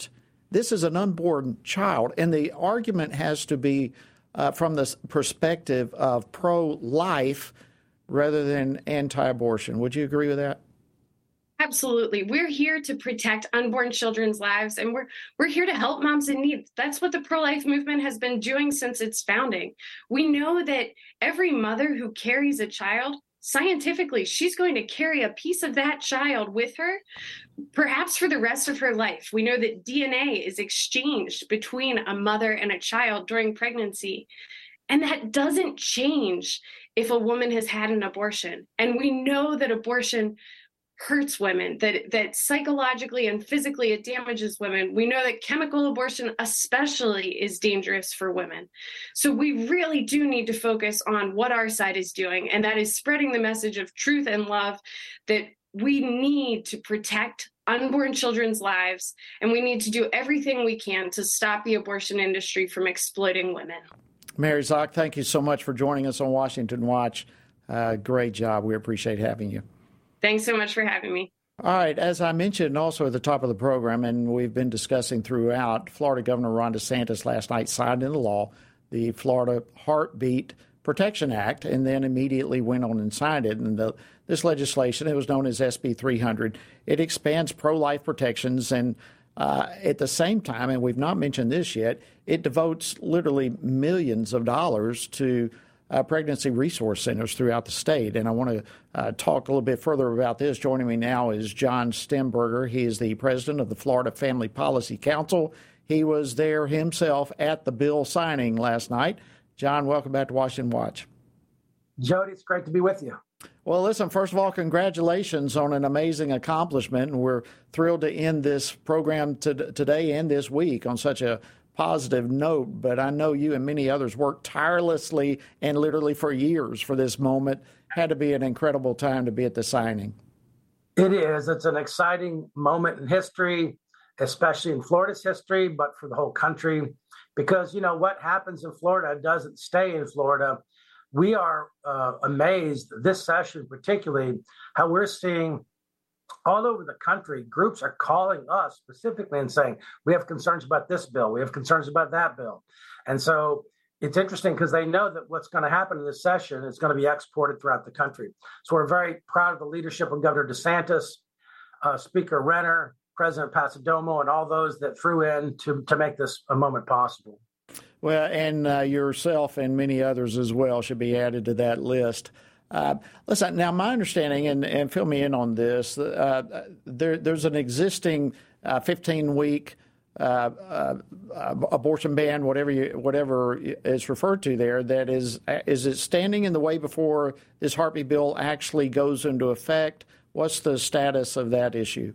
C: this is an unborn child, and the argument has to be uh, from the perspective of pro-life rather than anti-abortion. Would you agree with that?
Q: Absolutely. We're here to protect unborn children's lives, and we're we're here to help moms in need. That's what the pro-life movement has been doing since its founding. We know that every mother who carries a child, scientifically, she's going to carry a piece of that child with her, perhaps for the rest of her life. We know that D N A is exchanged between a mother and a child during pregnancy, and that doesn't change if a woman has had an abortion. And we know that abortion hurts women, that that psychologically and physically it damages women. We know that chemical abortion especially is dangerous for women. So we really do need to focus on what our side is doing, and that is spreading the message of truth and love, that we need to protect unborn children's lives, and we need to do everything we can to stop the abortion industry from exploiting women.
C: Mary Szoch, thank you so much for joining us on Washington Watch. Uh, great job. We appreciate having you.
Q: Thanks so much for having me.
C: All right. As I mentioned also at the top of the program, and we've been discussing throughout, Florida Governor Ron DeSantis last night signed into law the Florida Heartbeat Protection Act, and then immediately went on and signed it. And the, this legislation, it was known as S B three hundred, it expands pro-life protections, and uh, at the same time, and we've not mentioned this yet, it devotes literally millions of dollars to Uh, pregnancy resource centers throughout the state. And I want to uh, talk a little bit further about this. Joining me now is John Stemberger. He is the president of the Florida Family Policy Council. He was there himself at the bill signing last night. John, welcome back to Washington Watch.
R: Jody, it's great to be with you.
C: Well, listen, first of all, congratulations on an amazing accomplishment. And we're thrilled to end this program to- today and this week on such a positive note, but I know you and many others worked tirelessly and literally for years for this moment. Had to be an incredible time to be at the signing.
R: It is. It's an exciting moment in history, especially in Florida's history, but for the whole country, because, you know, what happens in Florida doesn't stay in Florida. We are uh, amazed this session, particularly how we're seeing all over the country, groups are calling us specifically and saying, we have concerns about this bill, we have concerns about that bill. And so it's interesting because they know that what's going to happen in this session is going to be exported throughout the country. So we're very proud of the leadership of Governor DeSantis, uh, Speaker Renner, President Pasadomo, and all those that threw in to, to make this a moment possible.
C: Well, and uh, yourself and many others as well should be added to that list. Uh, listen, now my understanding, and, and fill me in on this, uh, there, there's an existing uh, fifteen-week uh, uh, abortion ban, whatever you, whatever is referred to there, that is, is it standing in the way before this heartbeat bill actually goes into effect? What's the status of that issue?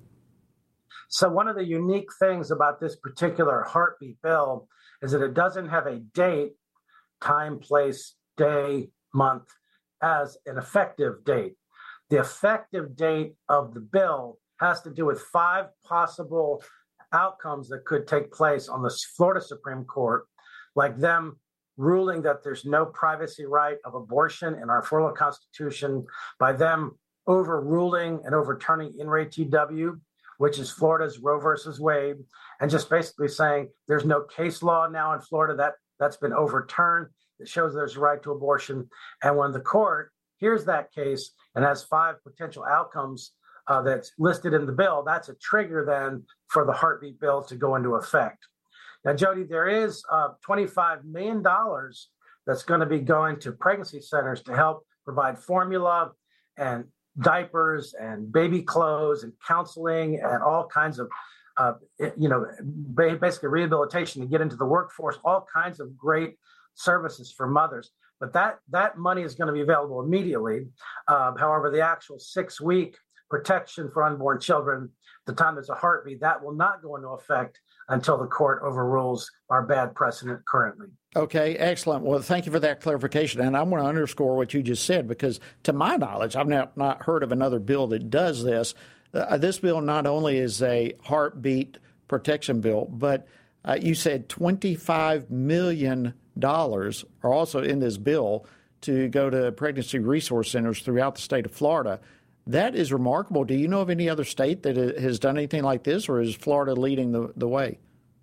R: So one of the unique things about this particular heartbeat bill is that it doesn't have a date, time, place, day, month, as an effective date. The effective date of the bill has to do with five possible outcomes that could take place on the Florida Supreme Court, like them ruling that there's no privacy right of abortion in our Florida Constitution, by them overruling and overturning In re T W, which is Florida's Roe versus Wade, and just basically saying there's no case law now in Florida that that's been overturned. It shows there's a right to abortion. And when the court hears that case and has five potential outcomes uh, that's listed in the bill, that's a trigger then for the heartbeat bill to go into effect. Now, Jody, there is uh, twenty-five million dollars that's going to be going to pregnancy centers to help provide formula and diapers and baby clothes and counseling and all kinds of, uh, you know, basically rehabilitation to get into the workforce, all kinds of great services for mothers. But that that money is going to be available immediately. Uh, however, the actual six-week protection for unborn children, the time there's a heartbeat, that will not go into effect until the court overrules our bad precedent currently.
C: Okay, excellent. Well, thank you for that clarification. And I want to underscore what you just said, because to my knowledge, I've not, not heard of another bill that does this. Uh, this bill not only is a heartbeat protection bill, but uh, you said twenty-five million dollars are also in this bill to go to pregnancy resource centers throughout the state of Florida. That is remarkable. Do you know of any other state that has done anything like this, or is Florida leading the, the way?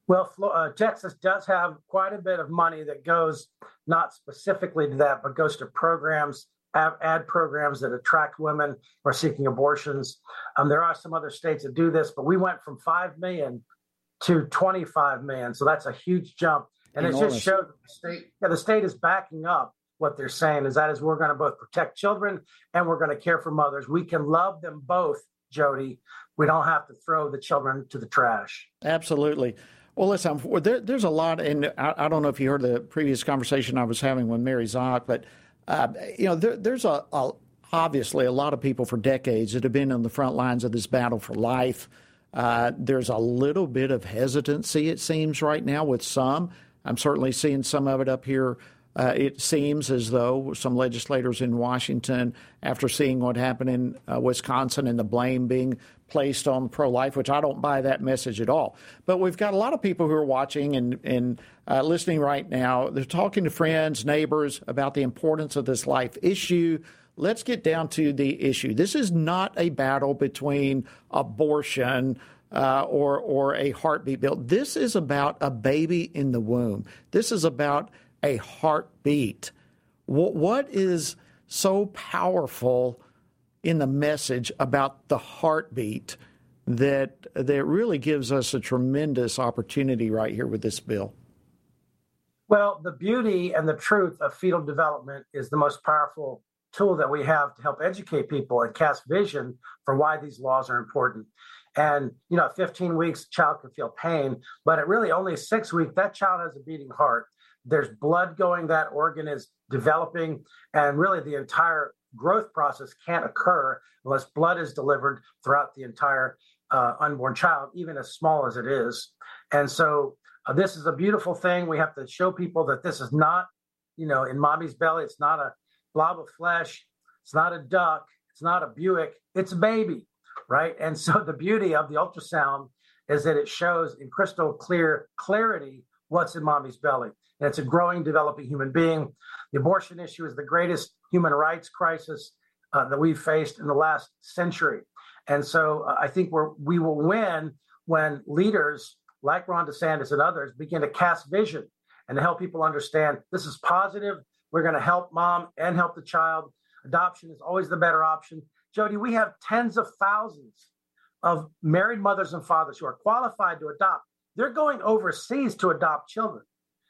R: Well, uh, Texas does have quite a bit of money that goes not specifically to that, but goes to programs, ad, ad programs that attract women who are seeking abortions. Um, there are some other states that do this, but we went from five million to twenty-five million. So that's a huge jump. And Enormous. It just shows that the state, yeah, the state is backing up what they're saying, is that is we're going to both protect children and we're going to care for mothers. We can love them both, Jody. We don't have to throw the children to the trash.
C: Absolutely. Well, listen, there, there's a lot, and I, I don't know if you heard the previous conversation I was having with Mary Zock, but, uh, you know, there, there's a, a obviously a lot of people for decades that have been on the front lines of this battle for life. Uh, there's a little bit of hesitancy, it seems, right now with some. I'm certainly seeing some of it up here. Uh, it seems as though some legislators in Washington, after seeing what happened in uh, Wisconsin and the blame being placed on pro-life, which I don't buy that message at all. But we've got a lot of people who are watching and, and uh, listening right now. They're talking to friends, neighbors about the importance of this life issue. Let's get down to the issue. This is not a battle between abortion uh, or, or a heartbeat bill. This is about a baby in the womb. This is about a heartbeat. What, what is so powerful in the message about the heartbeat that that really gives us a tremendous opportunity right here with this bill?
R: Well, the beauty and the truth of fetal development is the most powerful tool that we have to help educate people and cast vision for why these laws are important. And, you know, at fifteen weeks, a child can feel pain, but at really only six weeks, that child has a beating heart. There's blood going, that organ is developing, and really the entire growth process can't occur unless blood is delivered throughout the entire uh, unborn child, even as small as it is. And so uh, this is a beautiful thing. We have to show people that this is not, you know, in mommy's belly. It's not a blob of flesh. It's not a duck. It's not a Buick. It's a baby, right? And so the beauty of the ultrasound is that it shows in crystal clear clarity what's in mommy's belly. And it's a growing, developing human being. The abortion issue is the greatest human rights crisis uh, that we've faced in the last century. And so uh, I think we're, we will win when leaders like Ron DeSantis and others begin to cast vision and to help people understand this is positive. We're going to help mom and help the child. Adoption is always the better option. Jody, we have tens of thousands of married mothers and fathers who are qualified to adopt. They're going overseas to adopt children.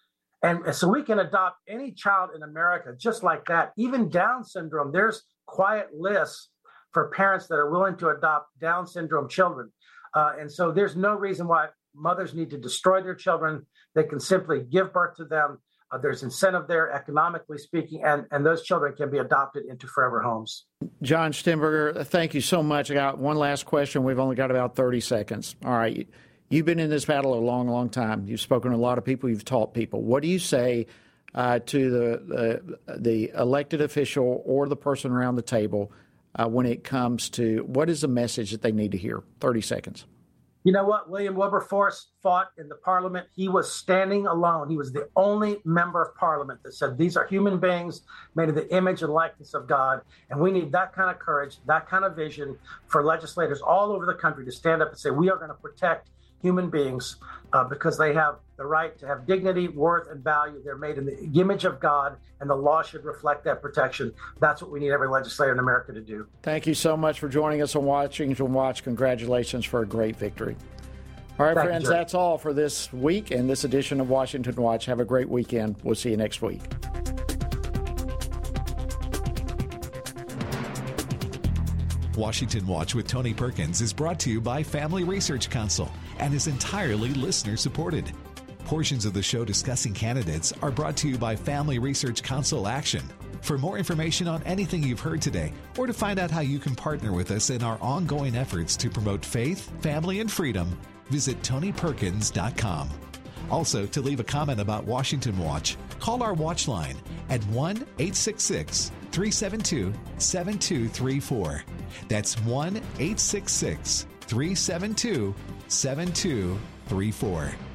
R: And so we can adopt any child in America just like that. Even Down syndrome, there's quiet lists for parents that are willing to adopt Down syndrome children. Uh, and so there's no reason why mothers need to destroy their children. They can simply give birth to them. Uh, there's incentive there, economically speaking, and, and those children can be adopted into forever homes.
C: John Stemberger, thank you so much. I got one last question. We've only got about thirty seconds. All right. You've been in this battle a long, long time. You've spoken to a lot of people. You've taught people. What do you say uh, to the, the the elected official or the person around the table uh, when it comes to what is the message that they need to hear? thirty seconds.
R: You know what? William Wilberforce fought in the parliament. He was standing alone. He was the only member of parliament that said, these are human beings made in the image and likeness of God. And we need that kind of courage, that kind of vision for legislators all over the country to stand up and say, we are going to protect human beings uh, because they have the right to have dignity, worth, and value. They're made in the image of God, and the law should reflect that protection. That's what we need every legislator in America to do.
C: Thank you so much for joining us on Washington Watch. Congratulations for a great victory. All right,
R: Thank
C: friends,
R: you,
C: that's all for this week and this edition of Washington Watch. Have a great weekend. We'll see you next week.
B: Washington Watch with Tony Perkins is brought to you by Family Research Council and is entirely listener-supported. Portions of the show discussing candidates are brought to you by Family Research Council Action. For more information on anything you've heard today, or to find out how you can partner with us in our ongoing efforts to promote faith, family, and freedom, visit tony perkins dot com. Also, to leave a comment about Washington Watch, call our watch line at one eight six six, three seven two, seven two three four. That's one eight six six, three seven two, seven two three four.